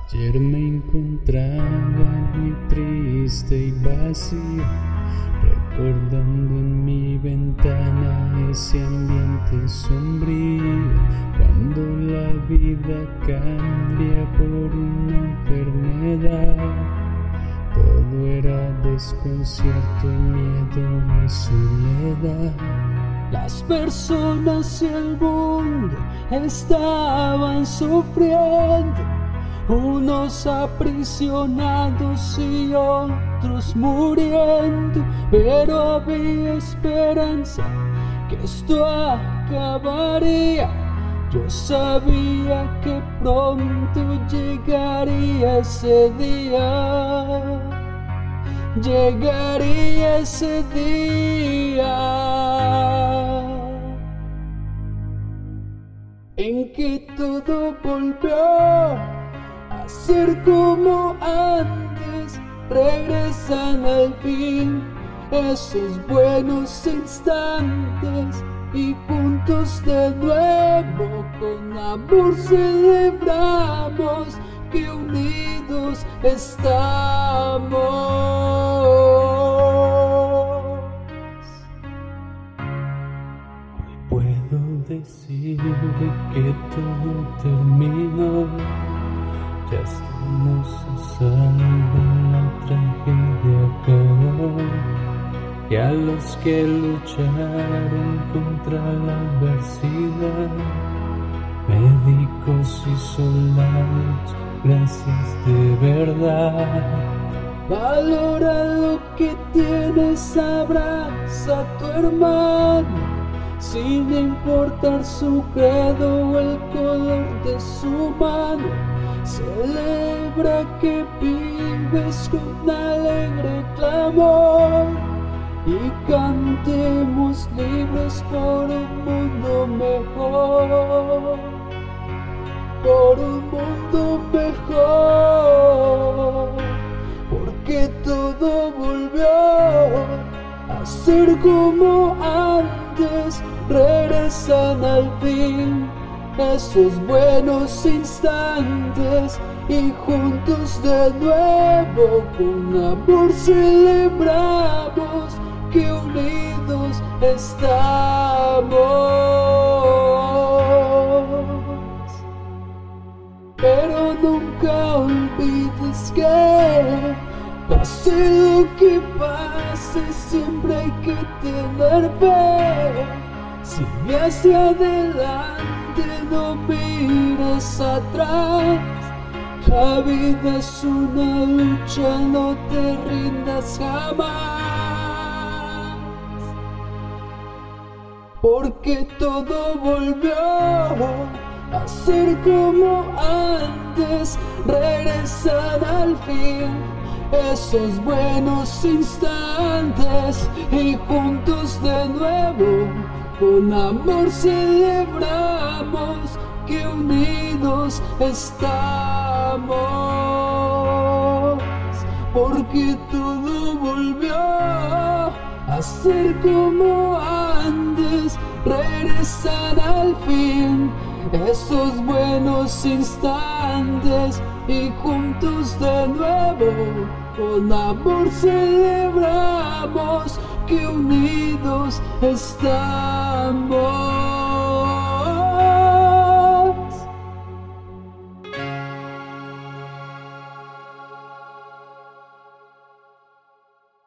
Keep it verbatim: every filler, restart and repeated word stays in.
Ayer me encontraba muy triste y vacío, recordando en mi ventana ese ambiente sombrío, cuando la vida cambia por una enfermedad. Todo era desconcierto, miedo y soledad. Las personas y el mundo estaban sufriendo, unos aprisionados y otros muriendo, pero había esperanza que esto acabaría. Yo sabía que pronto llegaría ese día, llegaría ese día en que todo volvió a ser como antes. Regresan al fin esos buenos instantes y juntos de nuevo con amor celebramos que unidos estamos. Hoy puedo decirle que todo terminó, ya estamos a salvo, la tragedia acabó. Y a los que lucharon contra la adversidad, médicos y soldados, gracias de verdad. Valora lo que tienes, abraza a tu hermano, sin importar su credo o el color de su mano. Celebra que vives con alegre clamor y cantemos libres por un mundo mejor, por un mundo mejor, porque todo volvió a ser como antes. Regresan al fin esos buenos instantes y juntos de nuevo con amor celebramos que unidos estamos. Pero nunca olvides que pase lo que pase, siempre hay que tener fe. Sigue hacia adelante, no mires atrás. La vida es una lucha, no te rindas jamás, porque todo volvió a ser como antes. Regresan al fin esos buenos instantes y juntos de nuevo con amor celebramos que unidos estamos, porque todo volvió a ser como antes. Regresan al fin esos buenos instantes y juntos de nuevo con amor celebramos que unidos estamos.